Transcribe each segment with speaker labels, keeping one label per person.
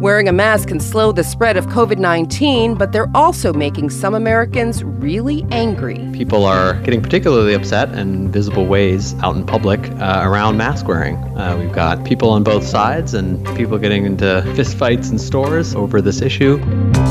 Speaker 1: Wearing a mask can slow the spread of COVID-19, but they're also making some Americans really angry.
Speaker 2: People are getting particularly upset in visible ways out in public around mask wearing. We've got people on both sides and people getting into fistfights in stores over this issue.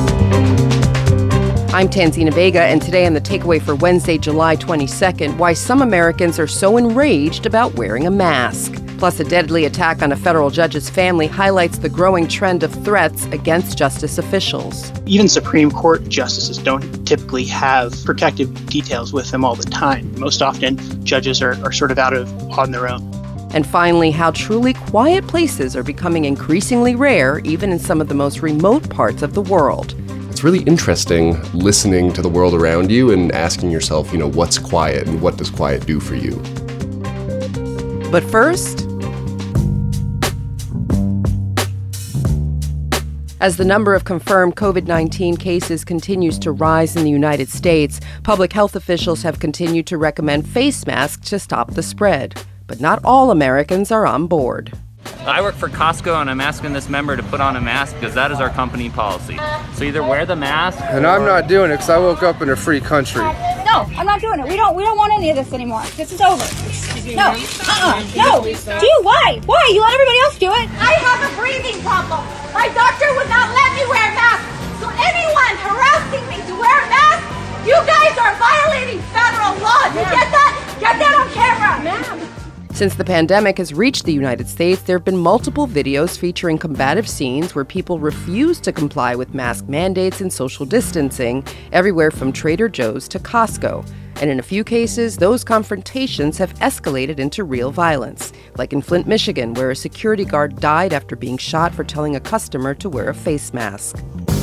Speaker 1: I'm Tanzina Vega, and today on The Takeaway for Wednesday, July 22nd, why some Americans are so enraged about wearing a mask. Plus, a deadly attack on a federal judge's family highlights the growing trend of threats against justice officials.
Speaker 3: Even Supreme Court justices don't typically have protective details with them all the time. Most often, judges are sort of on their own.
Speaker 1: And finally, how truly quiet places are becoming increasingly rare, even in some of the most remote parts of the world.
Speaker 4: It's really interesting listening to the world around you and asking yourself, what's quiet and what does quiet do for you?
Speaker 1: But first, as the number of confirmed COVID-19 cases continues to rise in the United States, public health officials have continued to recommend face masks to stop the spread. But not all Americans are on board.
Speaker 5: I work for Costco and I'm asking this member to put on a mask because that is our company policy. So either wear the mask
Speaker 6: And I'm not doing it because I woke up in a free country.
Speaker 7: No, I'm not doing it. We don't want any of this anymore. This is over. No. No. Do you? Why? Why? You let everybody else do it.
Speaker 8: I have a breathing problem. My doctor would not let me wear a mask. So anyone harassing me to wear a mask, you guys are violating federal law. You get that? Get that on camera. Ma'am.
Speaker 1: Since the pandemic has reached the United States, there have been multiple videos featuring combative scenes where people refuse to comply with mask mandates and social distancing, everywhere from Trader Joe's to Costco. And in a few cases, those confrontations have escalated into real violence, like in Flint, Michigan, where a security guard died after being shot for telling a customer to wear a face mask.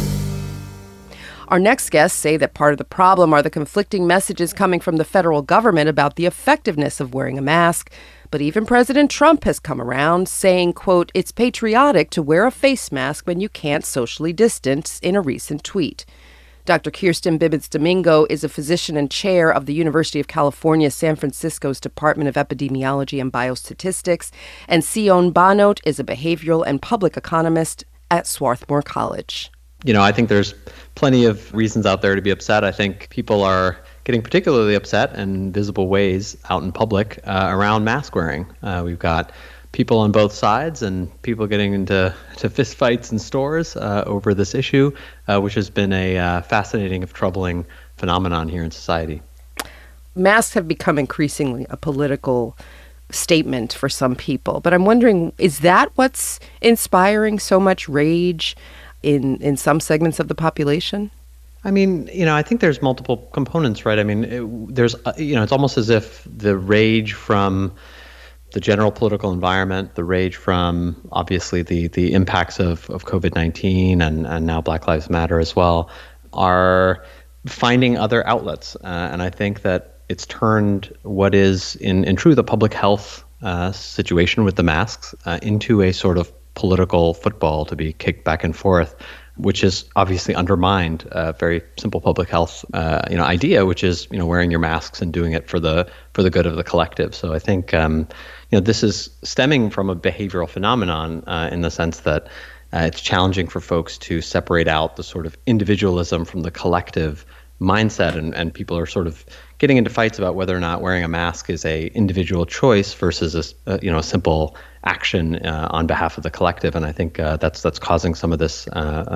Speaker 1: Our next guests say that part of the problem are the conflicting messages coming from the federal government about the effectiveness of wearing a mask. But even President Trump has come around, saying, quote, "It's patriotic to wear a face mask when you can't socially distance," in a recent tweet. Dr. Kirsten Bibbitt-Domingo is a physician and chair of the University of California, San Francisco's Department of Epidemiology and Biostatistics, and Sion Banote is a behavioral and public economist at Swarthmore College.
Speaker 2: I think there's plenty of reasons out there to be upset. I think people are getting particularly upset in visible ways out in public around mask wearing. We've got people on both sides and people getting into fistfights in stores over this issue, which has been a fascinating and troubling phenomenon here in society.
Speaker 1: Masks have become increasingly a political statement for some people, but I'm wondering, is that what's inspiring so much rage in some segments of the population?
Speaker 2: I mean, I think there's multiple components, right? I mean, it's almost as if the rage from the general political environment, the rage from obviously the impacts of COVID-19 and now Black Lives Matter as well, are finding other outlets. And I think that it's turned what is in truth a public health situation with the masks into a sort of political football to be kicked back and forth, which has obviously undermined a very simple public health idea, which is wearing your masks and doing it for the good of the collective. So I think this is stemming from a behavioral phenomenon in the sense that it's challenging for folks to separate out the sort of individualism from the collective mindset, and people are sort of getting into fights about whether or not wearing a mask is a individual choice versus a simple action on behalf of the collective. And I think that's causing some of this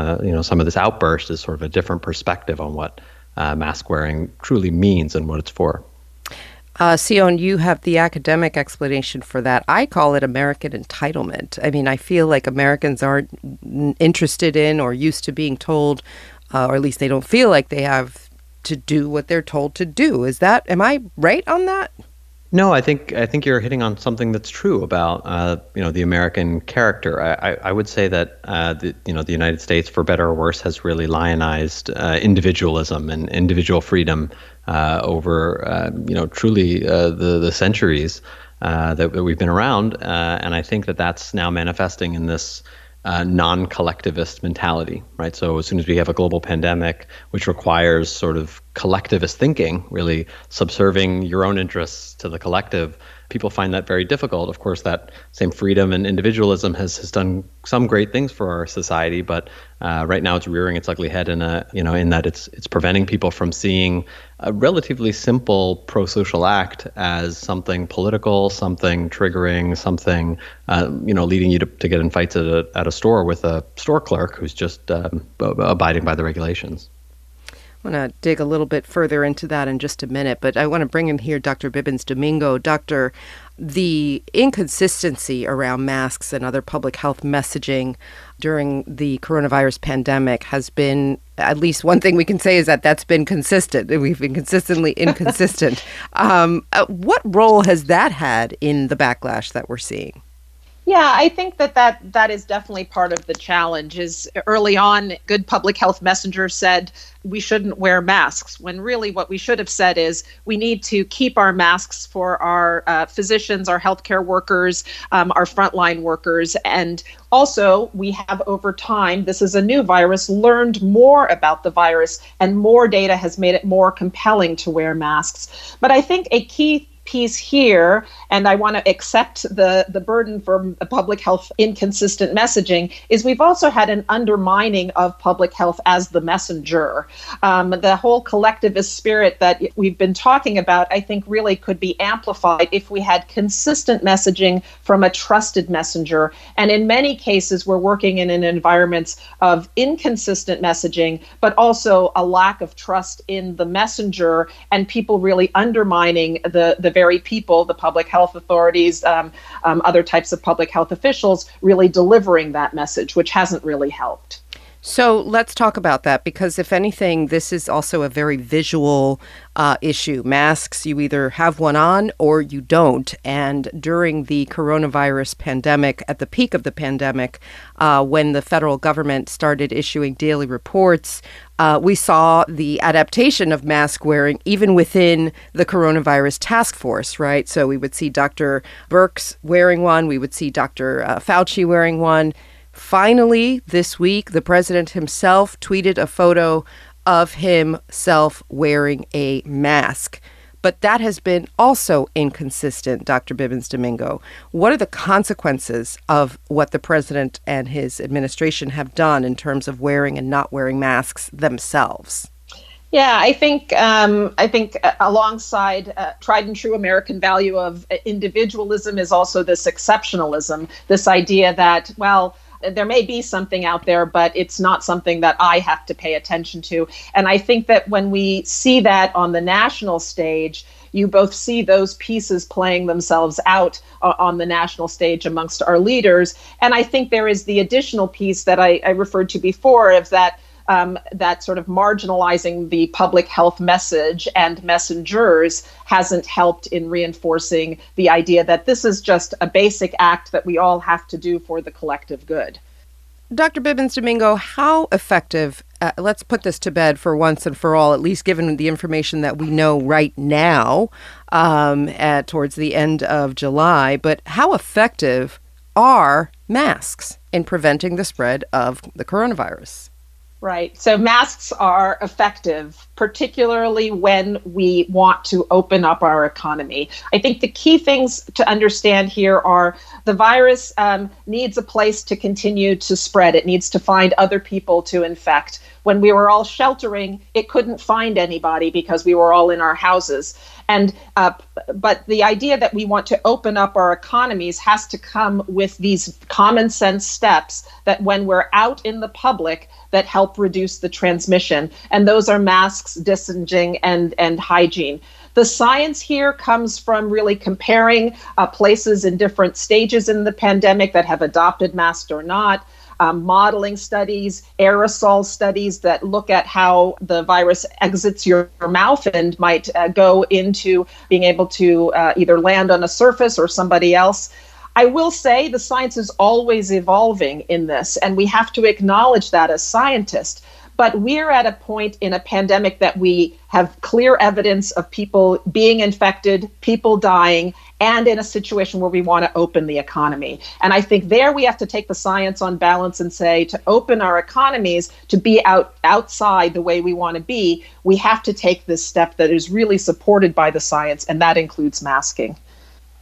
Speaker 2: outburst is sort of a different perspective on what mask wearing truly means and what it's for.
Speaker 1: Sion, you have the academic explanation for that. I call it American entitlement. I mean, I feel like Americans aren't interested in or used to being told, or at least they don't feel like they have to do what they're told to do. Am I right on that?
Speaker 2: No, I think you're hitting on something that's true about the American character. I would say that the United States, for better or worse, has really lionized individualism and individual freedom over truly the centuries that we've been around, and I think that that's now manifesting in this non-collectivist mentality, right? So as soon as we have a global pandemic, which requires sort of collectivist thinking, really subserving your own interests to the collective, people find that very difficult. Of course, that same freedom and individualism has done some great things for our society, but right now it's rearing its ugly head in that it's preventing people from seeing a relatively simple pro-social act as something political, something triggering, something leading you to get in fights at a store with a store clerk who's just abiding by the regulations.
Speaker 1: I want to dig a little bit further into that in just a minute, but I want to bring in here Dr. Bibbins-Domingo. Doctor, the inconsistency around masks and other public health messaging during the coronavirus pandemic has been, at least one thing we can say is that that's been consistent. We've been consistently inconsistent. What role has that had in the backlash that we're seeing?
Speaker 9: Yeah, I think that is definitely part of the challenge. Is early on, good public health messengers said we shouldn't wear masks, when really what we should have said is we need to keep our masks for our physicians, our healthcare workers, our frontline workers. And also, we have over time, this is a new virus, learned more about the virus, and more data has made it more compelling to wear masks. But I think a key piece here, and I want to accept the burden for public health inconsistent messaging, is we've also had an undermining of public health as the messenger. The whole collectivist spirit that we've been talking about, I think really could be amplified if we had consistent messaging from a trusted messenger. And in many cases, we're working in an environment of inconsistent messaging, but also a lack of trust in the messenger and people really undermining the very people, the public health authorities, other types of public health officials, really delivering that message, which hasn't really helped.
Speaker 1: So let's talk about that, because if anything, this is also a very visual issue. Masks, you either have one on or you don't. And during the coronavirus pandemic, at the peak of the pandemic, when the federal government started issuing daily reports, we saw the adaptation of mask wearing even within the coronavirus task force, right? So we would see Dr. Birx wearing one. We would see Dr. Fauci wearing one. Finally, this week, the president himself tweeted a photo of himself wearing a mask. But that has been also inconsistent, Dr. Bibbins-Domingo. What are the consequences of what the president and his administration have done in terms of wearing and not wearing masks themselves?
Speaker 9: Yeah, I think alongside tried and true American value of individualism is also this exceptionalism, this idea that, well, there may be something out there, but it's not something that I have to pay attention to. And I think that when we see that on the national stage, you both see those pieces playing themselves out on the national stage amongst our leaders. And I think there is the additional piece that I referred to before of that sort of marginalizing the public health message and messengers hasn't helped in reinforcing the idea that this is just a basic act that we all have to do for the collective good.
Speaker 1: Dr. Bibbins-Domingo, how effective, let's put this to bed for once and for all, at least given the information that we know right now towards the end of July, but how effective are masks in preventing the spread of the coronavirus?
Speaker 9: Right. So masks are effective, particularly when we want to open up our economy. I think the key things to understand here are the virus needs a place to continue to spread. It needs to find other people to infect. When we were all sheltering, it couldn't find anybody because we were all in our houses. And but the idea that we want to open up our economies has to come with these common sense steps that when we're out in the public that help reduce the transmission. And those are masks, distancing, and hygiene. The science here comes from really comparing places in different stages in the pandemic that have adopted masks or not. Modeling studies, aerosol studies that look at how the virus exits your mouth and might go into being able to either land on a surface or somebody else. I will say the science is always evolving in this, and we have to acknowledge that as scientists. But we're at a point in a pandemic that we have clear evidence of people being infected, people dying, and in a situation where we want to open the economy. And I think there we have to take the science on balance and say to open our economies, to be outside the way we want to be, we have to take this step that is really supported by the science, and that includes masking.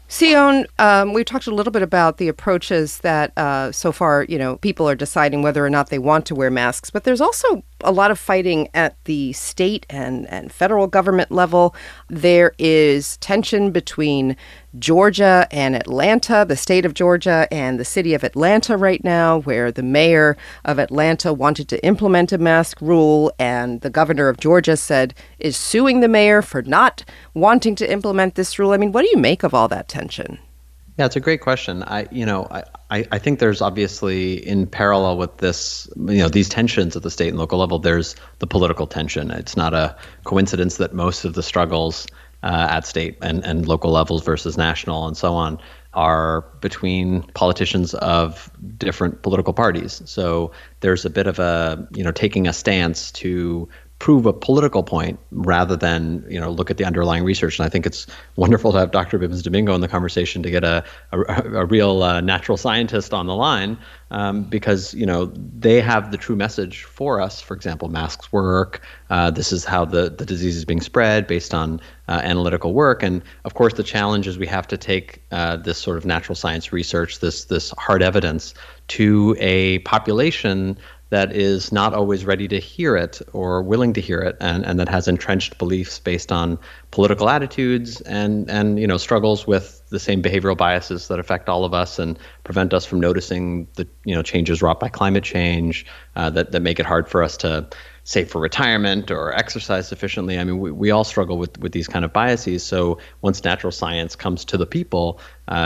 Speaker 1: Sion, we talked a little bit about the approaches that so far, people are deciding whether or not they want to wear masks. But there's also a lot of fighting at the state and federal government level. There is tension between Georgia and Atlanta, the state of Georgia and the city of Atlanta right now, where the mayor of Atlanta wanted to implement a mask rule, and the governor of Georgia is suing the mayor for not wanting to implement this rule. I mean, what do you make of all that tension?
Speaker 2: Yeah, it's a great question. I think there's obviously, in parallel with this, these tensions at the state and local level, there's the political tension. It's not a coincidence that most of the struggles at state and local levels versus national and so on are between politicians of different political parties. So there's a bit of a, taking a stance to prove a political point rather than, look at the underlying research. And I think it's wonderful to have Dr. Bibbins-Domingo in the conversation to get a real natural scientist on the line because, they have the true message for us. For example, masks work. This is how the disease is being spread based on analytical work. And of course, the challenge is we have to take this sort of natural science research, this hard evidence, to a population that is not always ready to hear it or willing to hear it, and that has entrenched beliefs based on political attitudes and struggles with the same behavioral biases that affect all of us and prevent us from noticing the changes wrought by climate change that make it hard for us to save for retirement or exercise sufficiently. I mean, we all struggle with these kind of biases. So once natural science comes to the people,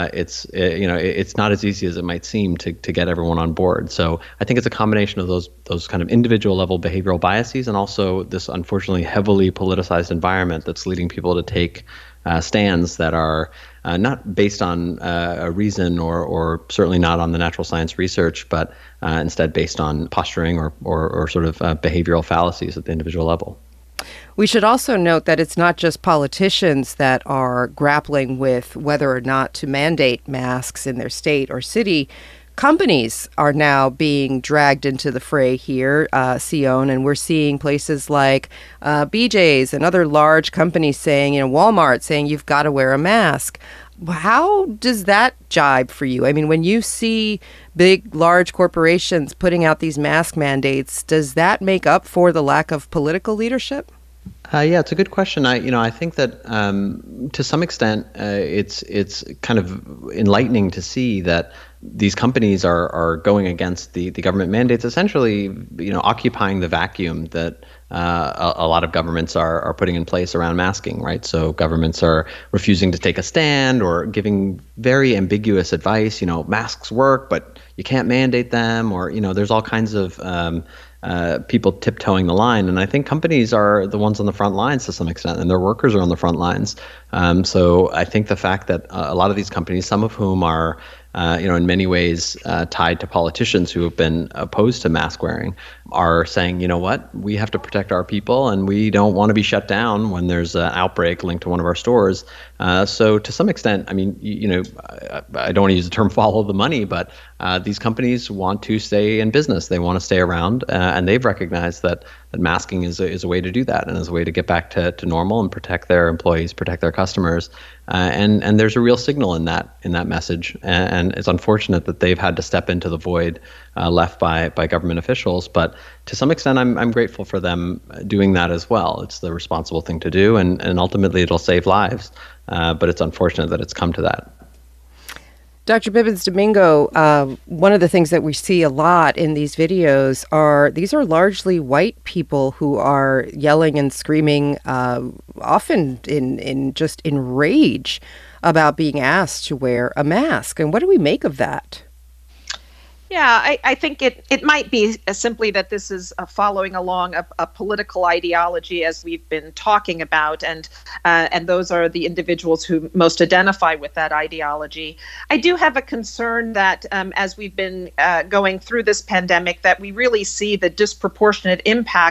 Speaker 2: it's not as easy as it might seem to get everyone on board. So I think it's a combination of those kind of individual level behavioral biases and also this unfortunately heavily politicized environment that's leading people to take stands that are not based on a reason or certainly not on the natural science research, but instead based on posturing or sort of behavioral fallacies at the individual level.
Speaker 1: We should also note that it's not just politicians that are grappling with whether or not to mandate masks in their state or city. Companies are now being dragged into the fray here, Sion, and we're seeing places like BJ's and other large companies saying, Walmart saying you've got to wear a mask. How does that jibe for you? I mean, when you see big, large corporations putting out these mask mandates, does that make up for the lack of political leadership?
Speaker 2: Yeah, it's a good question. I think that to some extent it's kind of enlightening to see that these companies are going against the government mandates, essentially, occupying the vacuum that a lot of governments are putting in place around masking, right? So governments are refusing to take a stand or giving very ambiguous advice. Masks work, but you can't mandate them, or there's all kinds of people tiptoeing the line. And I think companies are the ones on the front lines to some extent, and their workers are on the front lines. So I think the fact that a lot of these companies, some of whom are in many ways tied to politicians who have been opposed to mask wearing, are saying, what, we have to protect our people and we don't want to be shut down when there's an outbreak linked to one of our stores. So to some extent, I mean, I don't want to use the term follow the money, but these companies want to stay in business. They want to stay around, and they've recognized that masking is a way to do that and is a way to get back to normal and protect their employees, protect their customers. And there's a real signal in that message. And it's unfortunate that they've had to step into the void left by government officials. But to some extent, I'm grateful for them doing that as well. It's the responsible thing to do, and ultimately it'll save lives. But it's unfortunate that it's come to that.
Speaker 1: Dr. Bibbins-Domingo, one of the things that we see a lot in these videos these are largely white people who are yelling and screaming, often in rage about being asked to wear a mask. And what do we make of that?
Speaker 9: Yeah, I think it might be simply that this is following along a political ideology, as we've been talking about, and those are the individuals who most identify with that ideology. I do have a concern that as we've been going through this pandemic, that we really see the disproportionate impact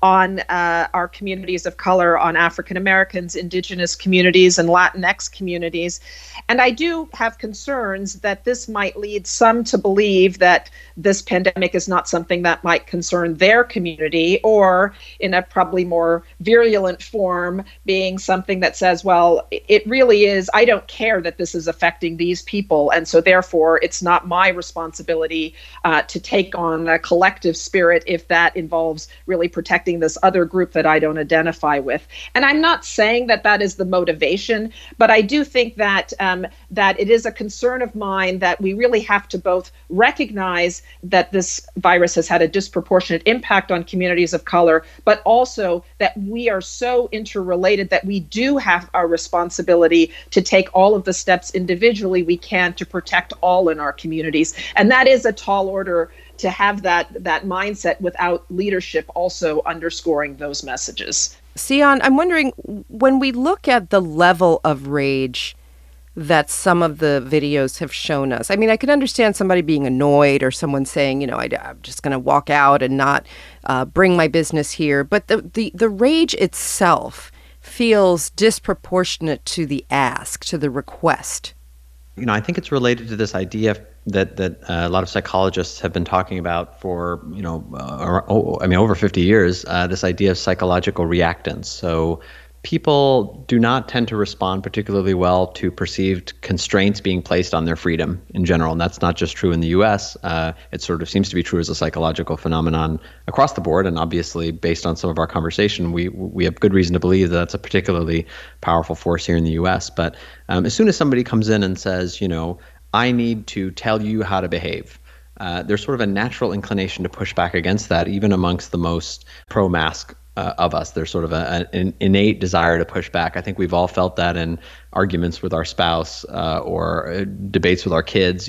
Speaker 9: on our communities of color, on African Americans, Indigenous communities, and Latinx communities. And I do have concerns that this might lead some to believe that this pandemic is not something that might concern their community, or in a probably more virulent form, being something that says, well, it really is, I don't care that this is affecting these people, and so therefore it's not my responsibility to take on a collective spirit if that involves really protecting this other group that I don't identify with. And I'm not saying that that is the motivation, but I do think that that it is a concern of mine that we really have to both recognize that this virus has had a disproportionate impact on communities of color, but also that we are so interrelated that we do have our responsibility to take all of the steps individually we can to protect all in our communities. And that is a tall order to have that mindset without leadership also underscoring those messages.
Speaker 1: Sion, I'm wondering, when we look at the level of rage that some of the videos have shown us, I mean, I can understand somebody being annoyed or someone saying, I'm just going to walk out and not bring my business here. But the rage itself feels disproportionate to the ask, to the request.
Speaker 2: I think it's related to this idea that a lot of psychologists have been talking about for, over 50 years, this idea of psychological reactance. So people do not tend to respond particularly well to perceived constraints being placed on their freedom in general. And that's not just true in the U.S. It sort of seems to be true as a psychological phenomenon across the board. And obviously, based on some of our conversation, we have good reason to believe that that's a particularly powerful force here in the U.S. But as soon as somebody comes in and says, I need to tell you how to behave, there's sort of a natural inclination to push back against that, even amongst the most pro-mask of us. There's sort of an innate desire to push back. I think we've all felt that in arguments with our spouse or debates with our kids.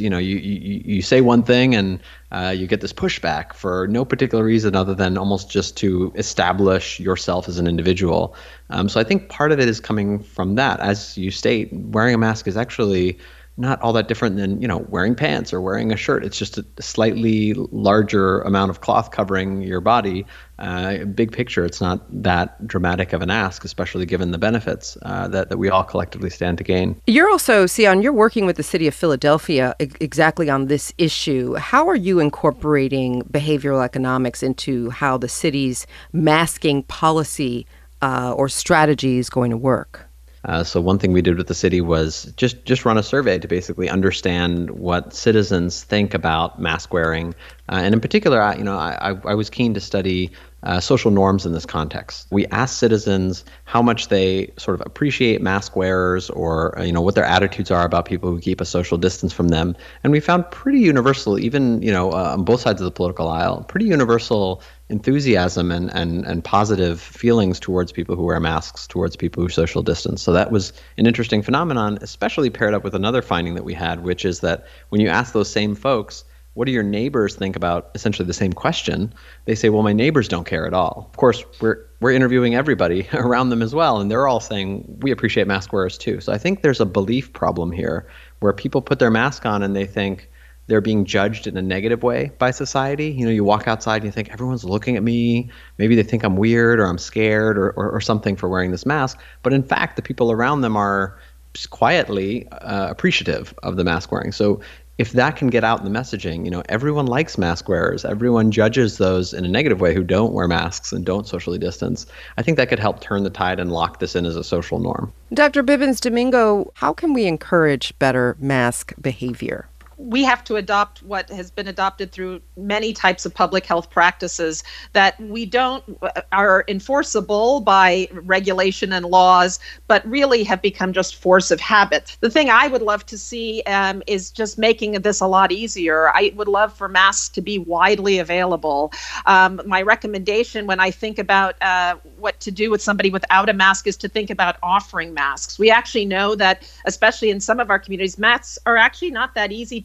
Speaker 2: You say one thing and you get this pushback for no particular reason other than almost just to establish yourself as an individual. So I think part of it is coming from that. As you state, wearing a mask is actually not all that different than, wearing pants or wearing a shirt. It's just a slightly larger amount of cloth covering your body. Big picture, it's not that dramatic of an ask, especially given the benefits that we all collectively stand to gain.
Speaker 1: You're also, Sion, you're working with the city of Philadelphia exactly on this issue. How are you incorporating behavioral economics into how the city's masking policy or strategy is going to work?
Speaker 2: So one thing we did with the city was just run a survey to basically understand what citizens think about mask wearing. And in particular, I was keen to study social norms in this context. We asked citizens how much they sort of appreciate mask wearers or, what their attitudes are about people who keep a social distance from them. And we found pretty universal, even, on both sides of the political aisle, pretty universal enthusiasm and positive feelings towards people who wear masks, towards people who social distance. So that was an interesting phenomenon, especially paired up with another finding that we had, which is that when you ask those same folks, what do your neighbors think about essentially the same question? They say, well, my neighbors don't care at all. Of course, we're interviewing everybody around them as well, and they're all saying, we appreciate mask wearers too. So I think there's a belief problem here where people put their mask on and they think they're being judged in a negative way by society. You walk outside and you think, everyone's looking at me. Maybe they think I'm weird or I'm scared or something for wearing this mask. But in fact, the people around them are just quietly appreciative of the mask wearing. So if that can get out in the messaging, everyone likes mask wearers. Everyone judges those in a negative way who don't wear masks and don't socially distance. I think that could help turn the tide and lock this in as a social norm.
Speaker 1: Dr. Bibbins-Domingo, how can we encourage better mask behavior?
Speaker 9: We have to adopt what has been adopted through many types of public health practices that are enforceable by regulation and laws, but really have become just force of habit. The thing I would love to see is just making this a lot easier. I would love for masks to be widely available. My recommendation when I think about what to do with somebody without a mask is to think about offering masks. We actually know that, especially in some of our communities, masks are actually not that easy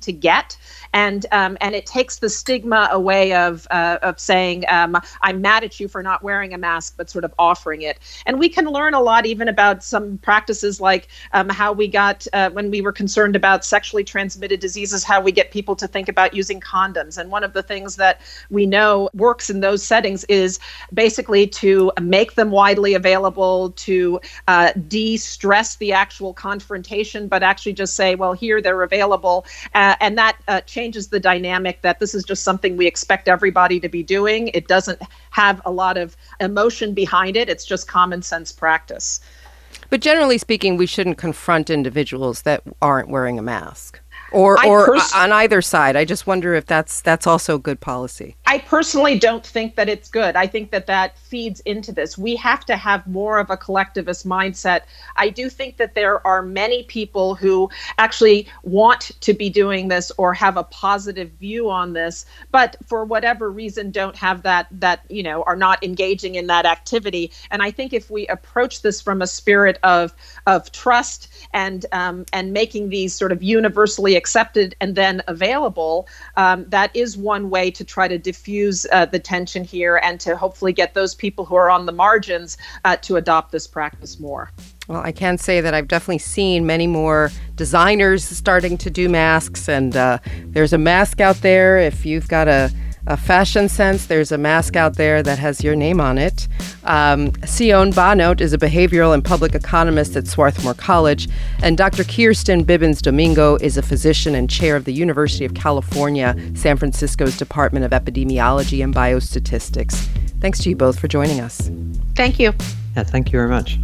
Speaker 9: to get. And it takes the stigma away of saying, I'm mad at you for not wearing a mask, but sort of offering it. And we can learn a lot even about some practices like how we got, when we were concerned about sexually transmitted diseases, how we get people to think about using condoms. And one of the things that we know works in those settings is basically to make them widely available, to de-stress the actual confrontation, but actually just say, well, here they're available. And that changes the dynamic that this is just something we expect everybody to be doing. It doesn't have a lot of emotion behind it. It's just common sense practice.
Speaker 1: But generally speaking, we shouldn't confront individuals that aren't wearing a mask. Or on either side. I just wonder if that's also good policy.
Speaker 9: I personally don't think that it's good. I think that feeds into this. We have to have more of a collectivist mindset. I do think that there are many people who actually want to be doing this or have a positive view on this, but for whatever reason don't have that are not engaging in that activity. And I think if we approach this from a spirit of trust and making these sort of universally accepted and then available, that is one way to try to diffuse the tension here and to hopefully get those people who are on the margins to adopt this practice more.
Speaker 1: Well, I can say that I've definitely seen many more designers starting to do masks, and there's a mask out there. If you've got a fashion sense, there's a mask out there that has your name on it. Sion Bonnote is a behavioral and public economist at Swarthmore College, and Dr. Kirsten Bibbins-Domingo is a physician and chair of the University of California, San Francisco's Department of Epidemiology and Biostatistics. Thanks to you both for joining us.
Speaker 9: Thank you.
Speaker 2: Yeah, thank you very much.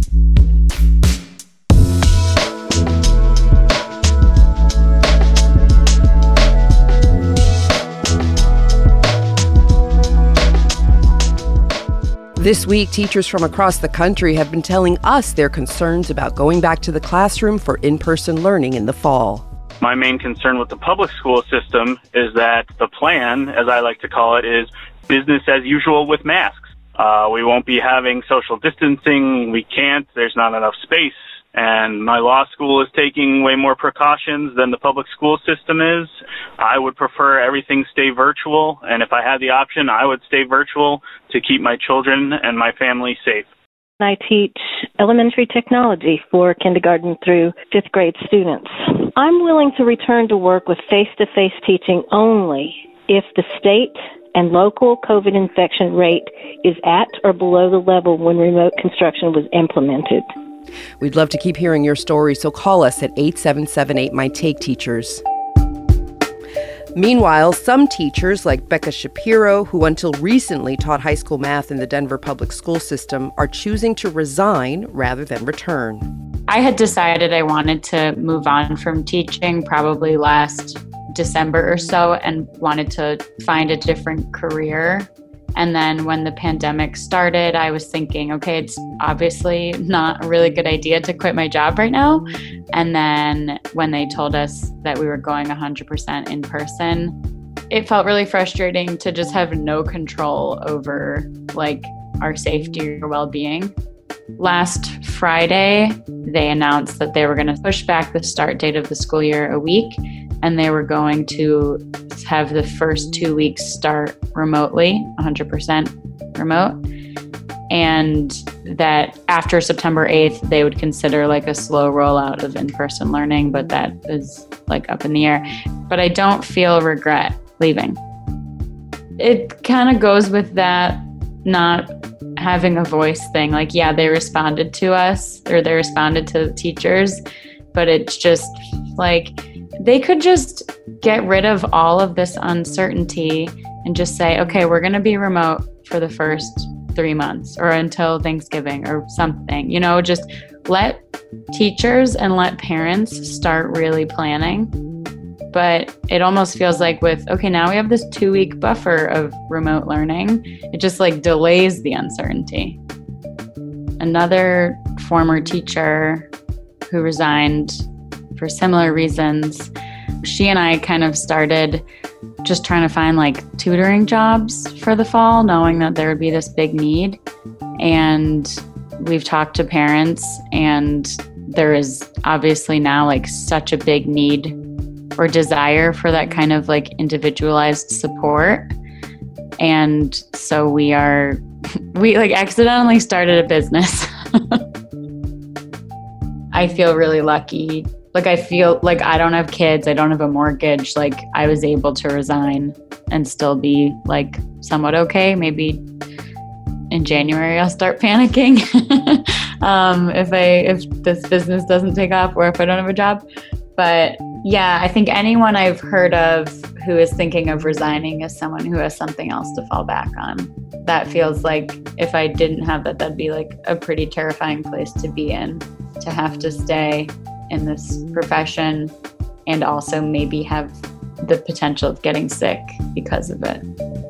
Speaker 1: This week, teachers from across the country have been telling us their concerns about going back to the classroom for in-person learning in the fall.
Speaker 10: My main concern with the public school system is that the plan, as I like to call it, is business as usual with masks. We won't be having social distancing. We can't. There's not enough space. And my law school is taking way more precautions than the public school system is. I would prefer everything stay virtual. And if I had the option, I would stay virtual to keep my children and my family safe.
Speaker 11: I teach elementary technology for kindergarten through fifth grade students. I'm willing to return to work with face-to-face teaching only if the state and local COVID infection rate is at or below the level when remote construction was implemented.
Speaker 1: We'd love to keep hearing your story, so call us at 8778-MY-TAKE-TEACHERS. Meanwhile, some teachers, like Becca Shapiro, who until recently taught high school math in the Denver public school system, are choosing to resign rather than return.
Speaker 12: I had decided I wanted to move on from teaching probably last December or so and wanted to find a different career. And then when the pandemic started, I was thinking, okay, it's obviously not a really good idea to quit my job right now. And then when they told us that we were going 100% in person, it felt really frustrating to just have no control over our safety or well-being. Last Friday, they announced that they were going to push back the start date of the school year a week, and they were going to have the first 2 weeks start remotely, 100% remote, and that after September 8th, they would consider a slow rollout of in-person learning, but that is up in the air. But I don't feel regret leaving. It kind of goes with that not having a voice thing. They responded to us, or they responded to the teachers, but it's just they could just get rid of all of this uncertainty and just say, okay, we're going to be remote for the first 3 months or until Thanksgiving or something, just let teachers and let parents start really planning. But it almost feels okay, now we have this 2-week buffer of remote learning. It just delays the uncertainty. Another former teacher who resigned for similar reasons, she and I kind of started just trying to find tutoring jobs for the fall, knowing that there would be this big need. And we've talked to parents, and there is obviously now such a big need or desire for that kind of like individualized support. And so we like accidentally started a business. I feel really lucky. Like, I feel like I don't have kids. I don't have a mortgage. Like, I was able to resign and still be like somewhat okay. Maybe in January I'll start panicking if this business doesn't take off or if I don't have a job. But yeah, I think anyone I've heard of who is thinking of resigning is someone who has something else to fall back on. That feels like if I didn't have that, that'd be like a pretty terrifying place to be in, to have to stay in this profession and also maybe have the potential of getting sick because of it.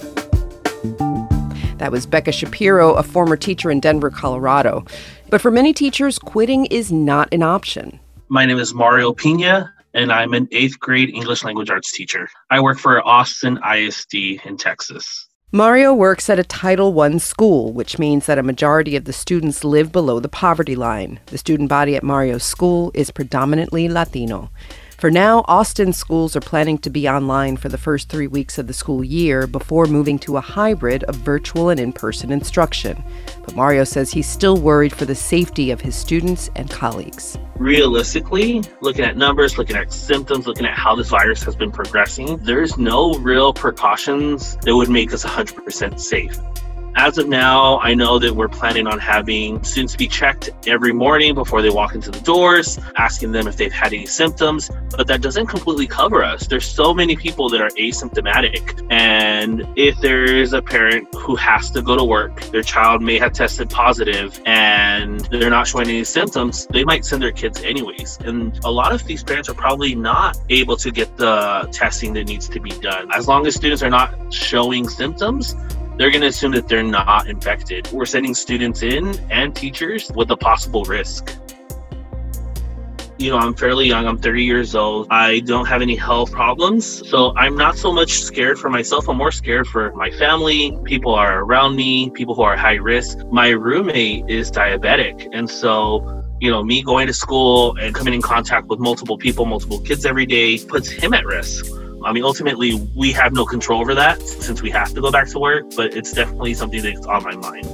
Speaker 1: That was Becca Shapiro, a former teacher in Denver, Colorado. But for many teachers, quitting is not an option.
Speaker 13: My name is Mario Pina, and I'm an 8th grade English language arts teacher. I work for Austin ISD in Texas.
Speaker 1: Mario works at a Title I school, which means that a majority of the students live below the poverty line. The student body at Mario's school is predominantly Latino. For now, Austin schools are planning to be online for the first 3 weeks of the school year before moving to a hybrid of virtual and in-person instruction. But Mario says he's still worried for the safety of his students and colleagues.
Speaker 13: Realistically, looking at numbers, looking at symptoms, looking at how this virus has been progressing, there's no real precautions that would make us 100% safe. As of now, I know that we're planning on having students be checked every morning before they walk into the doors, asking them if they've had any symptoms, but that doesn't completely cover us. There's so many people that are asymptomatic, and if there's a parent who has to go to work, their child may have tested positive and they're not showing any symptoms, they might send their kids anyways. And a lot of these parents are probably not able to get the testing that needs to be done. As long as students are not showing symptoms, they're going to assume that they're not infected. We're sending students in and teachers with a possible risk. You know, I'm fairly young. I'm 30 years old. I don't have any health problems. So I'm not so much scared for myself. I'm more scared for my family, people are around me, people who are high risk. My roommate is diabetic. And so, you know, me going to school and coming in contact with multiple people, multiple kids every day puts him at risk. I mean, ultimately, we have no control over that since we have to go back to work, but it's definitely something that's on my mind.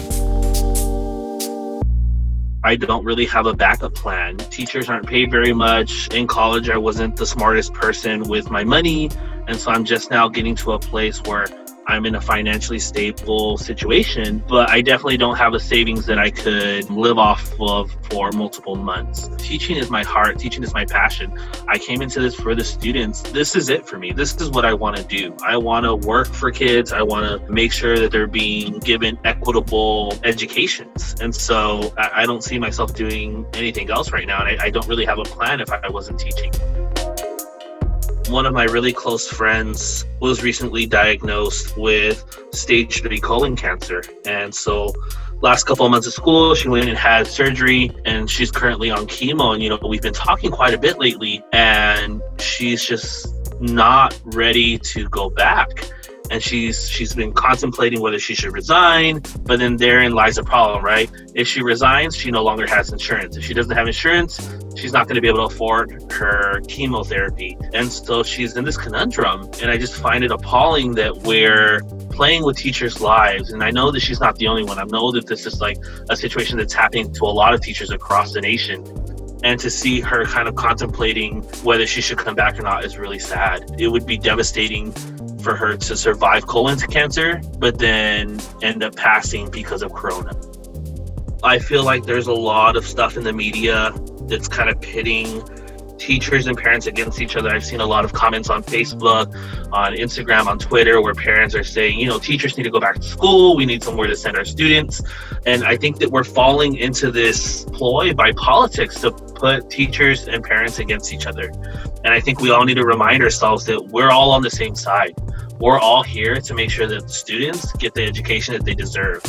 Speaker 13: I don't really have a backup plan. Teachers aren't paid very much. In college, I wasn't the smartest person with my money, and so I'm just now getting to a place where I'm in a financially stable situation, but I definitely don't have a savings that I could live off of for multiple months. Teaching is my heart. Teaching is my passion. I came into this for the students. This is it for me. This is what I want to do. I want to work for kids. I want to make sure that they're being given equitable educations. And so I don't see myself doing anything else right now. And I don't really have a plan if I wasn't teaching. One of my really close friends was recently diagnosed with stage 3 colon cancer. And so last couple of months of school, she went and had surgery and she's currently on chemo. And, you know, we've been talking quite a bit lately and she's just not ready to go back. And she's been contemplating whether she should resign, but then therein lies a problem, right? If she resigns, she no longer has insurance. If she doesn't have insurance, she's not going to be able to afford her chemotherapy. And so she's in this conundrum. And I just find it appalling that we're playing with teachers' lives. And I know that she's not the only one. I know that this is like a situation that's happening to a lot of teachers across the nation. And to see her kind of contemplating whether she should come back or not is really sad. It would be devastating for her to survive colon cancer, but then end up passing because of corona. I feel like there's a lot of stuff in the media that's kind of pitting teachers and parents against each other. I've seen a lot of comments on Facebook, on Instagram, on Twitter, where parents are saying, you know, teachers need to go back to school. We need somewhere to send our students. And I think that we're falling into this ploy by politics to put teachers and parents against each other. And I think we all need to remind ourselves that we're all on the same side. We're all here to make sure that the students get the education that they deserve.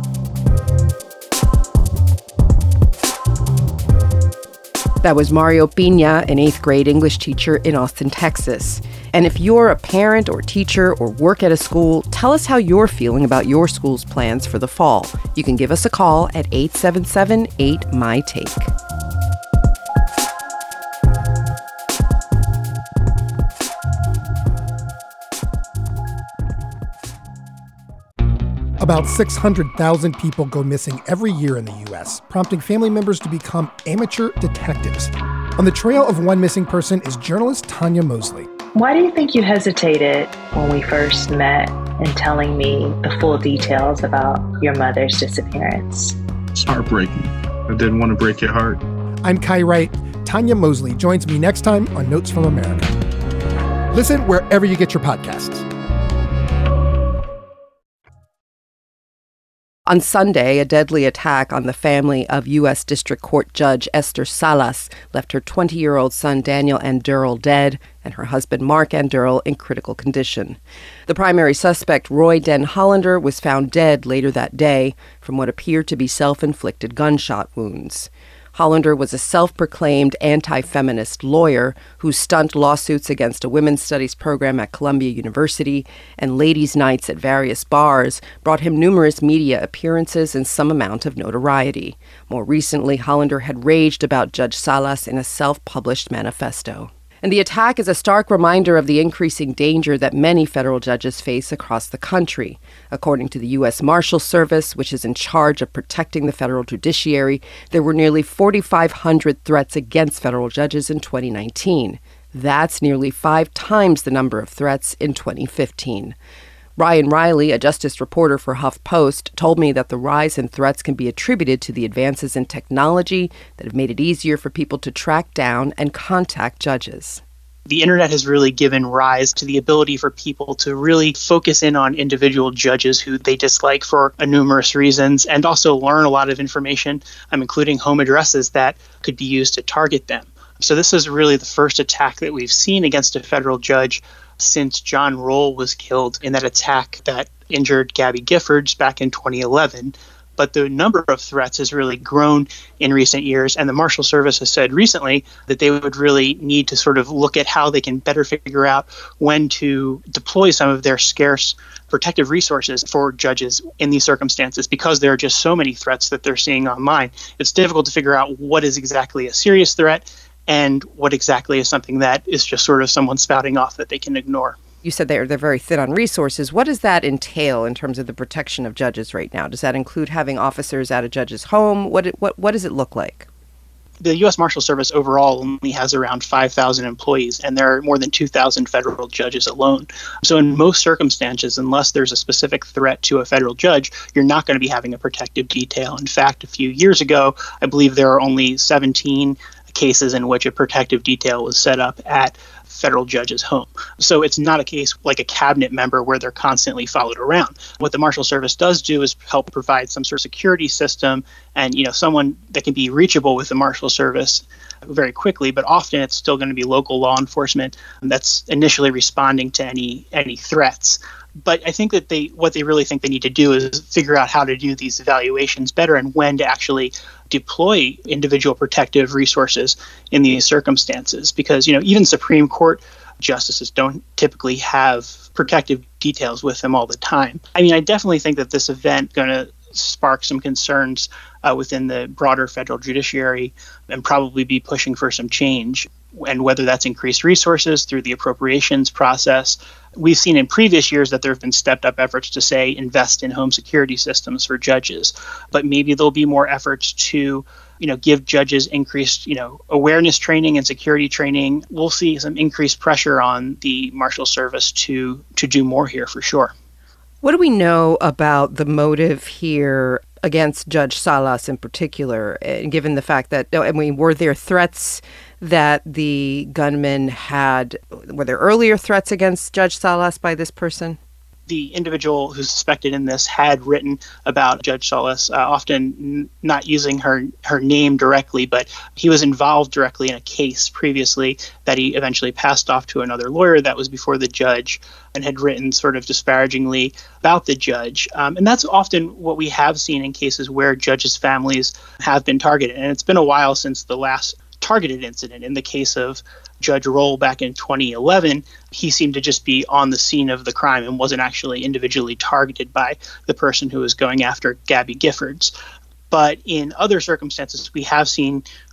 Speaker 1: That was Mario Pina, an 8th grade English teacher in Austin, Texas. And if you're a parent or teacher or work at a school, tell us how you're feeling about your school's plans for the fall. You can give us a call at 877-8-MY-TAKE.
Speaker 14: About 600,000 people go missing every year in the U.S., prompting family members to become amateur detectives. On the trail of one missing person is journalist Tanya Mosley.
Speaker 15: Why do you think you hesitated when we first met in telling me the full details about your mother's disappearance?
Speaker 16: It's heartbreaking. I didn't want to break your heart.
Speaker 14: I'm Kai Wright. Tanya Mosley joins me next time on Notes from America. Listen wherever you get your podcasts.
Speaker 1: On Sunday, a deadly attack on the family of U.S. District Court Judge Esther Salas left her 20-year-old son Daniel Anderl dead and her husband Mark Anderl in critical condition. The primary suspect, Roy Den Hollander, was found dead later that day from what appeared to be self-inflicted gunshot wounds. Hollander was a self-proclaimed anti-feminist lawyer who stunt lawsuits against a women's studies program at Columbia University and ladies' nights at various bars brought him numerous media appearances and some amount of notoriety. More recently, Hollander had raged about Judge Salas in a self-published manifesto. And the attack is a stark reminder of the increasing danger that many federal judges face across the country. According to the U.S. Marshals Service, which is in charge of protecting the federal judiciary, there were nearly 4,500 threats against federal judges in 2019. That's nearly 5 times the number of threats in 2015. Ryan Riley, a justice reporter for HuffPost, told me that the rise in threats can be attributed to the advances in technology that have made it easier for people to track down and contact judges.
Speaker 3: The internet has really given rise to the ability for people to really focus in on individual judges who they dislike for numerous reasons and also learn a lot of information, including home addresses that could be used to target them. So this is really the first attack that we've seen against a federal judge since John Roll was killed in that attack that injured Gabby Giffords back in 2011. But the number of threats has really grown in recent years, and the Marshal Service has said recently that they would really need to sort of look at how they can better figure out when to deploy some of their scarce protective resources for judges in these circumstances, because there are just so many threats that they're seeing online. It's difficult to figure out what is exactly a serious threat and what exactly is something that is just sort of someone spouting off that they can ignore.
Speaker 1: You said they're very thin on resources. What does that entail in terms of the protection of judges right now? Does that include having officers at a judge's home? What does it look like?
Speaker 3: The U.S. Marshal Service overall only has around 5,000 employees, and there are more than 2,000 federal judges alone. So in most circumstances, unless there's a specific threat to a federal judge, you're not going to be having a protective detail. In fact, a few years ago, I believe there are only 17 cases in which a protective detail was set up at federal judge's home. So it's not a case like a cabinet member where they're constantly followed around. What the Marshal Service does do is help provide some sort of security system and, someone that can be reachable with the Marshal Service very quickly, but often it's still going to be local law enforcement that's initially responding to any threats. But I think that what they really think they need to do is figure out how to do these evaluations better and when to actually deploy individual protective resources in these circumstances. Because, even Supreme Court justices don't typically have protective details with them all the time. I definitely think that this event is going to spark some concerns within the broader federal judiciary and probably be pushing for some change. And whether that's increased resources through the appropriations process. We've seen in previous years that there have been stepped up efforts to, say, invest in home security systems for judges. But maybe there'll be more efforts to, give judges increased, awareness training and security training. We'll see some increased pressure on the Marshal Service to do more here for sure.
Speaker 1: What do we know about the motive here against Judge Salas in particular, given the fact that, were there threats that the gunman had? Were there earlier threats against Judge Salas by this person?
Speaker 3: The individual who's suspected in this had written about Judge Salas, often not using her name directly, but he was involved directly in a case previously that he eventually passed off to another lawyer that was before the judge and had written sort of disparagingly about the judge. And that's often what we have seen in cases where judges' families have been targeted. And it's been a while since the last targeted incident. In the case of Judge Roll back in 2011, he seemed to just be on the scene of the crime and wasn't actually individually targeted by the person who was going after Gabby Giffords. But in other circumstances, we have seen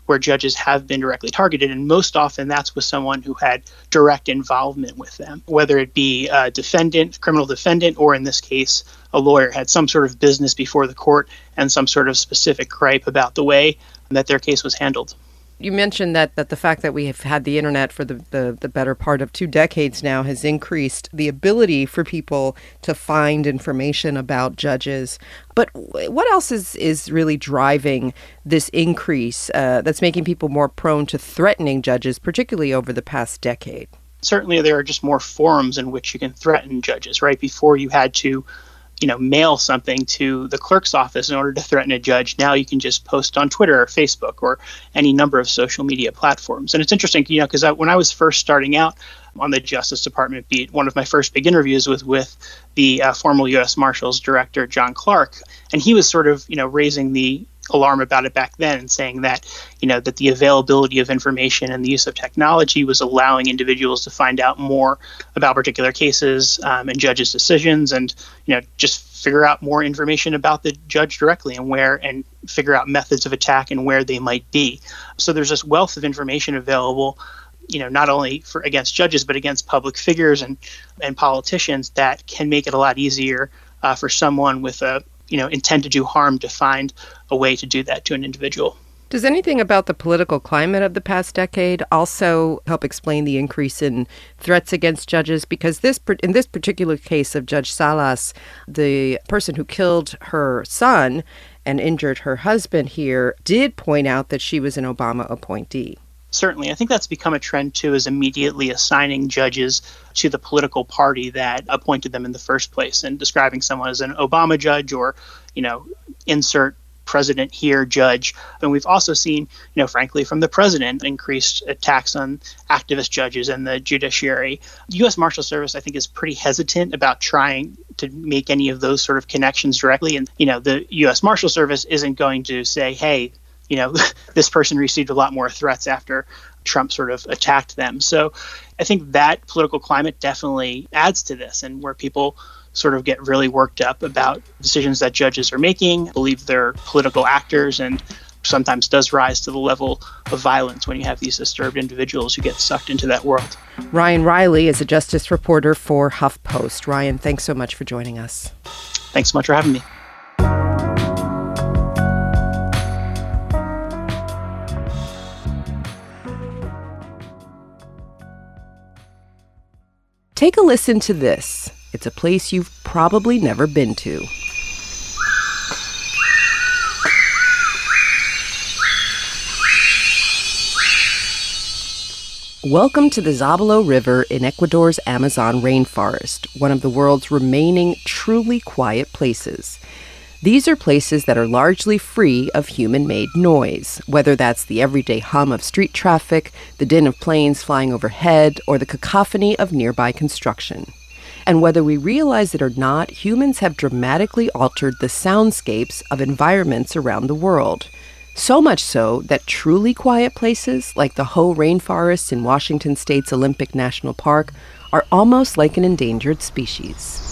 Speaker 3: where judges have been directly targeted. And most often that's with someone who had direct involvement with them, whether it be a defendant, criminal defendant, or in this case, a lawyer had some sort of business before the court and some sort of specific gripe about the way that their case was handled.
Speaker 1: You mentioned that the fact that we have had the internet for the better part of 2 decades now has increased the ability for people to find information about judges. But what else is really driving this increase that's making people more prone to threatening judges, particularly over the past decade?
Speaker 3: Certainly there are just more forums in which you can threaten judges, right? Before you had to mail something to the clerk's office in order to threaten a judge. Now you can just post on Twitter or Facebook or any number of social media platforms. And it's interesting, because when I was first starting out on the Justice Department beat, one of my first big interviews was with the former U.S. Marshals Director, John Clark. And he was sort of, raising the alarm about it back then and saying that, that the availability of information and the use of technology was allowing individuals to find out more about particular cases and judges' decisions and, just figure out more information about the judge directly and figure out methods of attack and where they might be. So there's this wealth of information available, not only against judges, but against public figures and politicians that can make it a lot easier for someone with a intent to do harm to find a way to do that to an individual.
Speaker 1: Does anything about the political climate of the past decade also help explain the increase in threats against judges? Because in this particular case of Judge Salas, the person who killed her son and injured her husband here did point out that she was an Obama appointee.
Speaker 3: Certainly. I think that's become a trend, too, is immediately assigning judges to the political party that appointed them in the first place and describing someone as an Obama judge or, insert president here judge. And we've also seen, frankly, from the president, increased attacks on activist judges and the judiciary. The U.S. Marshal Service, I think, is pretty hesitant about trying to make any of those sort of connections directly. And, the U.S. Marshal Service isn't going to say, hey, this person received a lot more threats after Trump sort of attacked them. So I think that political climate definitely adds to this, and where people sort of get really worked up about decisions that judges are making, believe they're political actors, and sometimes does rise to the level of violence when you have these disturbed individuals who get sucked into that world.
Speaker 1: Ryan Riley is a justice reporter for HuffPost. Ryan, thanks so much for joining us.
Speaker 3: Thanks so much for having me.
Speaker 1: Take a listen to this. It's a place you've probably never been to. Welcome to the Zabalo River in Ecuador's Amazon rainforest, one of the world's remaining truly quiet places. These are places that are largely free of human-made noise, whether that's the everyday hum of street traffic, the din of planes flying overhead, or the cacophony of nearby construction. And whether we realize it or not, humans have dramatically altered the soundscapes of environments around the world. So much so that truly quiet places, like the Hoh Rainforest in Washington State's Olympic National Park, are almost like an endangered species.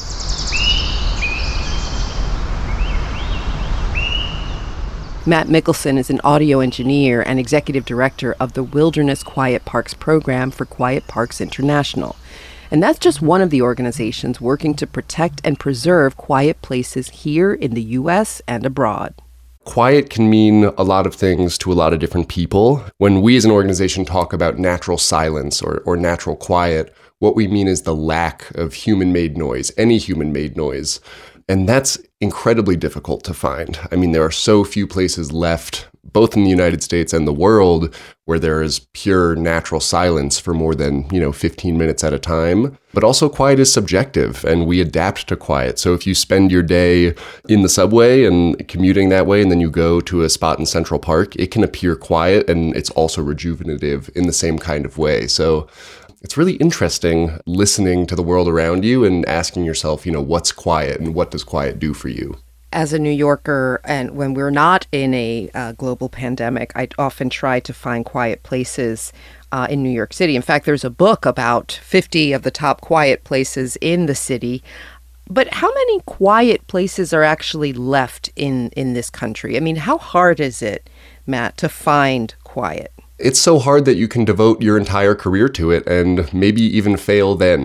Speaker 1: Matt Mickelson is an audio engineer and executive director of the Wilderness Quiet Parks program for Quiet Parks International. And that's just one of the organizations working to protect and preserve quiet places here in the U.S. and abroad.
Speaker 4: Quiet can mean a lot of things to a lot of different people. When we as an organization talk about natural silence or natural quiet, what we mean is the lack of human-made noise, any human-made noise. And that's incredibly difficult to find. I mean, there are so few places left, both in the United States and the world, where there is pure natural silence for more than, 15 minutes at a time. But also quiet is subjective, and we adapt to quiet. So if you spend your day in the subway and commuting that way, and then you go to a spot in Central Park, it can appear quiet, and it's also rejuvenative in the same kind of way. So it's really interesting listening to the world around you and asking yourself, what's quiet and what does quiet do for you?
Speaker 1: As a New Yorker, and when we're not in a global pandemic, I often try to find quiet places in New York City. In fact, there's a book about 50 of the top quiet places in the city. But how many quiet places are actually left in this country? I mean, how hard is it, Matt, to find quiet?
Speaker 4: It's so hard that you can devote your entire career to it and maybe even fail then.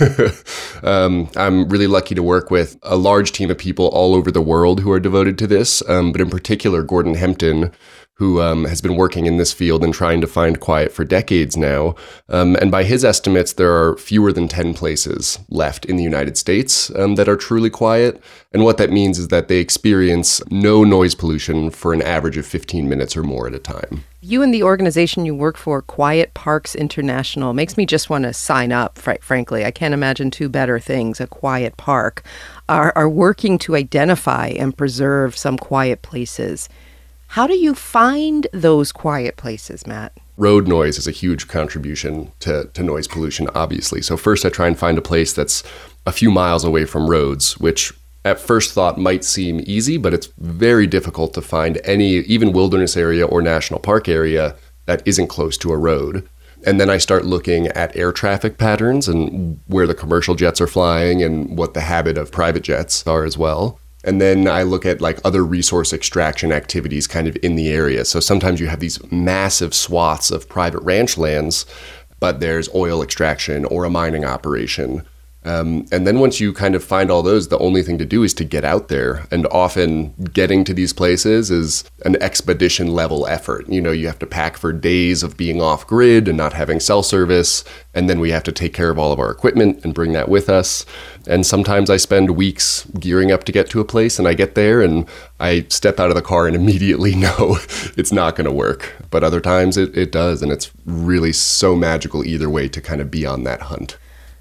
Speaker 4: I'm really lucky to work with a large team of people all over the world who are devoted to this, but in particular, Gordon Hempton, who has been working in this field and trying to find quiet for decades now. And by his estimates, there are fewer than 10 places left in the United States that are truly quiet. And what that means is that they experience no noise pollution for an average of 15 minutes or more at a time.
Speaker 1: You and the organization you work for, Quiet Parks International, makes me just want to sign up, frankly. I can't imagine two better things. A quiet park are working to identify and preserve some quiet places. How do you find those quiet places, Matt?
Speaker 4: Road noise is a huge contribution to noise pollution, obviously. So first I try and find a place that's a few miles away from roads, which at first thought might seem easy, but it's very difficult to find any, even wilderness area or national park area that isn't close to a road. And then I start looking at air traffic patterns and where the commercial jets are flying and what the habit of private jets are as well. And then I look at like other resource extraction activities kind of in the area. So sometimes you have these massive swaths of private ranch lands, but there's oil extraction or a mining operation. And then once you kind of find all those, the only thing to do is to get out there. And often getting to these places is an expedition level effort. You know, you have to pack for days of being off grid and not having cell service. And then we have to take care of all of our equipment and bring that with us. And sometimes I spend weeks gearing up to get to a place, and I get there and I step out of the car and immediately know it's not going to work. But other times it does. And it's really so magical either way to kind of be on that hunt.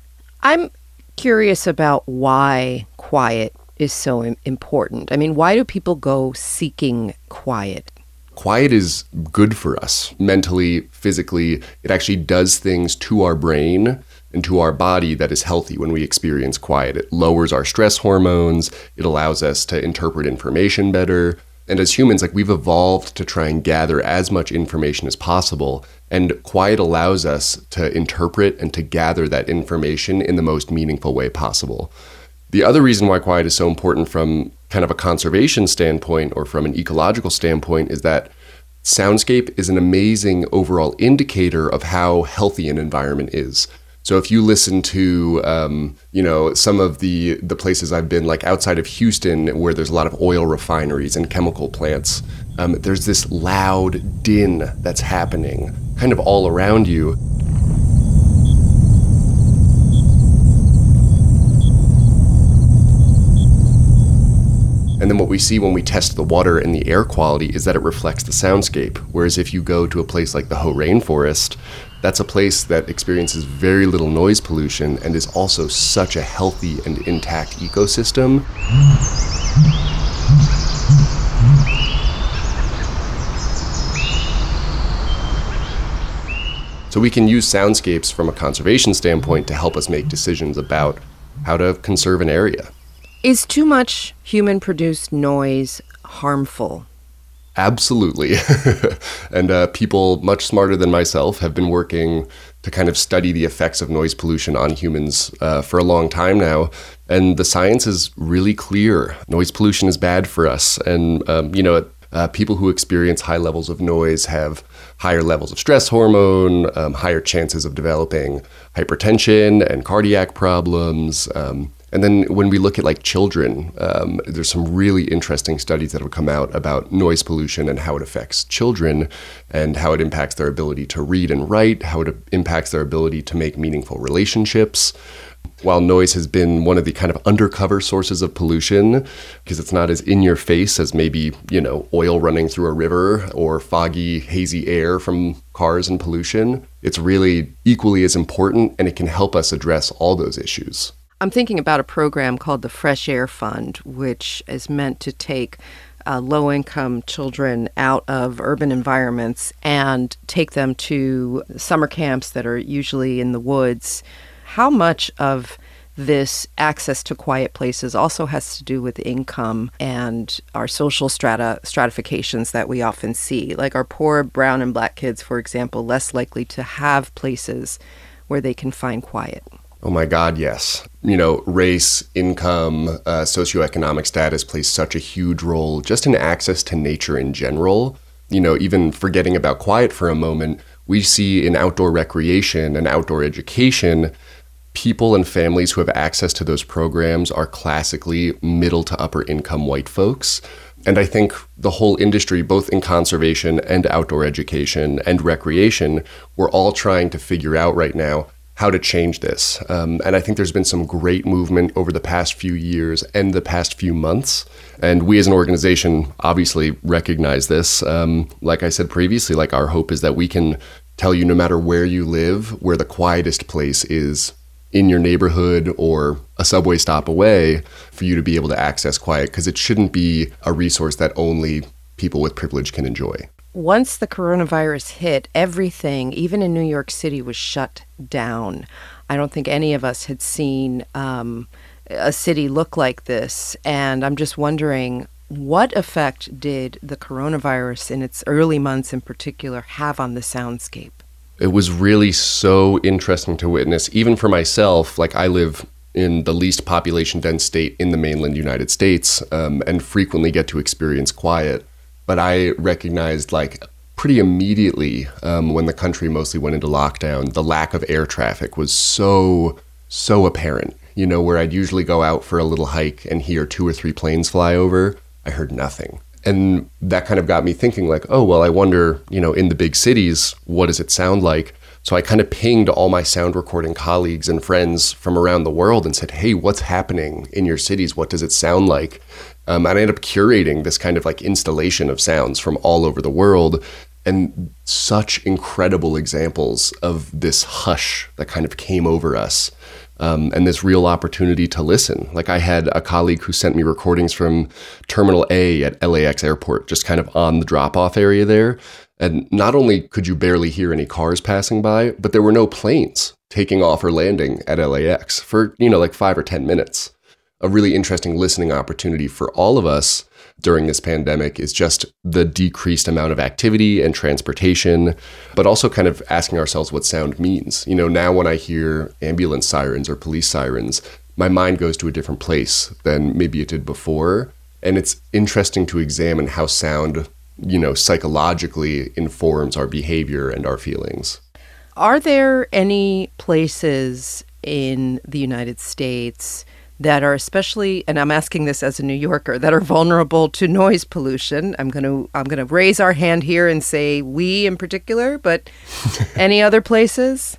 Speaker 1: I'm curious about why quiet is so important. I mean, why do people go seeking quiet?
Speaker 4: Quiet is good for us mentally, physically. It actually does things to our brain and to our body that is healthy when we experience quiet. It lowers our stress hormones. It allows us to interpret information better. And as humans, like, we've evolved to try and gather as much information as possible. And quiet allows us to interpret and to gather that information in the most meaningful way possible. The other reason why quiet is so important from kind of a conservation standpoint or from an ecological standpoint is that soundscape is an amazing overall indicator of how healthy an environment is. So if you listen to, some of the places I've been, like outside of Houston, where there's a lot of oil refineries and chemical plants, there's this loud din that's happening kind of all around you. And then what we see when we test the water and the air quality is that it reflects the soundscape. Whereas if you go to a place like the Hoh Rainforest, that's a place that experiences very little noise pollution and is also such a healthy and intact ecosystem. So we can use soundscapes from a conservation standpoint to help us make decisions about how to conserve an area.
Speaker 1: Is too much human-produced noise harmful?
Speaker 4: Absolutely. And people much smarter than myself have been working to kind of study the effects of noise pollution on humans for a long time now. And the science is really clear. Noise pollution is bad for us. And, people who experience high levels of noise have higher levels of stress hormone, higher chances of developing hypertension and cardiac problems. And then when we look at like children, there's some really interesting studies that have come out about noise pollution and how it affects children and how it impacts their ability to read and write, how it impacts their ability to make meaningful relationships. While noise has been one of the kind of undercover sources of pollution, because it's not as in your face as maybe, oil running through a river or foggy, hazy air from cars and pollution, it's really equally as important, and it can help us address all those issues.
Speaker 1: I'm thinking about a program called the Fresh Air Fund, which is meant to take low-income children out of urban environments and take them to summer camps that are usually in the woods. How much of this access to quiet places also has to do with income and our social stratifications that we often see? Like, are poor brown and black kids, for example, less likely to have places where they can find quiet?
Speaker 4: Oh my God, yes. Race, income, socioeconomic status plays such a huge role just in access to nature in general. even forgetting about quiet for a moment, we see in outdoor recreation and outdoor education, people and families who have access to those programs are classically middle to upper income white folks. And I think the whole industry, both in conservation and outdoor education and recreation, we're all trying to figure out right now how to change this. And I think there's been some great movement over the past few years and the past few months. And we as an organization obviously recognize this. Like I said previously, like our hope is that we can tell you no matter where you live, where the quietest place is in your neighborhood or a subway stop away for you to be able to access quiet, because it shouldn't be a resource that only people with privilege can enjoy.
Speaker 1: Once the coronavirus hit, everything, even in New York City, was shut down. I don't think any of us had seen a city look like this. And I'm just wondering, what effect did the coronavirus in its early months in particular have on the soundscape?
Speaker 4: It was really so interesting to witness, even for myself. Like, I live in the least population dense state in the mainland United States, and frequently get to experience quiet. But I recognized, like, pretty immediately when the country mostly went into lockdown, the lack of air traffic was so apparent. Where I'd usually go out for a little hike and hear 2 or 3 planes fly over, I heard nothing. And that kind of got me thinking, like, oh, well, I wonder, in the big cities, what does it sound like? So I kind of pinged all my sound recording colleagues and friends from around the world and said, hey, what's happening in your cities? What does it sound like? And I ended up curating this kind of like installation of sounds from all over the world, and such incredible examples of this hush that kind of came over us. And this real opportunity to listen. Like, I had a colleague who sent me recordings from Terminal A at LAX airport, just kind of on the drop-off area there. And not only could you barely hear any cars passing by, but there were no planes taking off or landing at LAX for, like 5 or 10 minutes. A really interesting listening opportunity for all of us during this pandemic is just the decreased amount of activity and transportation, but also kind of asking ourselves what sound means. Now when I hear ambulance sirens or police sirens, my mind goes to a different place than maybe it did before. And it's interesting to examine how sound, psychologically informs our behavior and our feelings.
Speaker 1: Are there any places in the United States that are especially, and I'm asking this as a New Yorker, that are vulnerable to noise pollution? I'm going to raise our hand here and say we in particular, but any other places?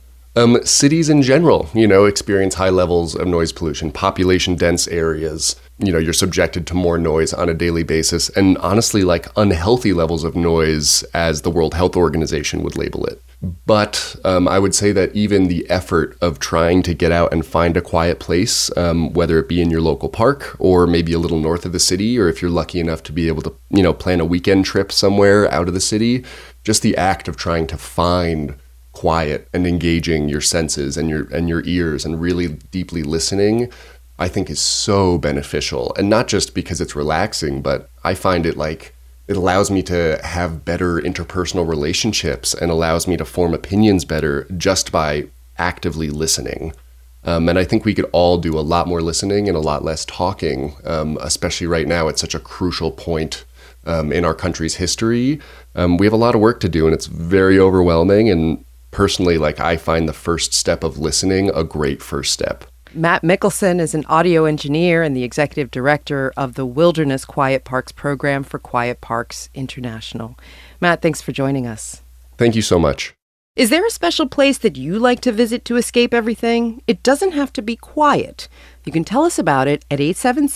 Speaker 4: Cities in general, experience high levels of noise pollution. Population dense areas, you're subjected to more noise on a daily basis, and honestly, like unhealthy levels of noise, as the World Health Organization would label it. But I would say that even the effort of trying to get out and find a quiet place, whether it be in your local park or maybe a little north of the city, or if you're lucky enough to be able to, plan a weekend trip somewhere out of the city, just the act of trying to find quiet and engaging your senses and your ears and really deeply listening, I think is so beneficial. And not just because it's relaxing, but I find it like it allows me to have better interpersonal relationships and allows me to form opinions better just by actively listening. And I think we could all do a lot more listening and a lot less talking, especially right now at such a crucial point in our country's history. We have a lot of work to do, and it's very overwhelming. And personally, like, I find the first step of listening a great first step.
Speaker 1: Matt Mickelson is an audio engineer and the executive director of the Wilderness Quiet Parks program for Quiet Parks International. Matt, thanks for joining us.
Speaker 4: Thank you so much.
Speaker 1: Is there a special place that you like to visit to escape everything? It doesn't have to be quiet. You can tell us about it at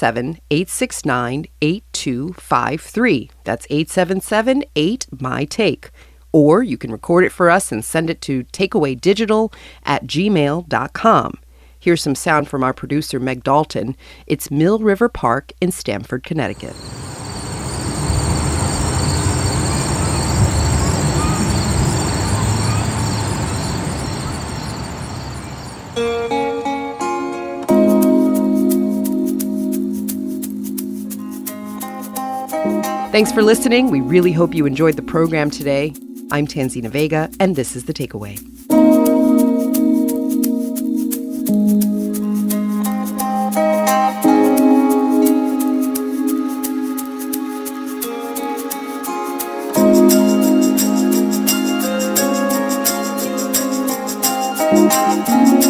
Speaker 1: 877-869-8253. That's 877-8-MY-TAKE. Or you can record it for us and send it to takeawaydigital@gmail.com. Here's some sound from our producer, Meg Dalton. It's Mill River Park in Stamford, Connecticut. Thanks for listening. We really hope you enjoyed the program today. I'm Tanzina Vega, and this is The Takeaway.
Speaker 17: Bye.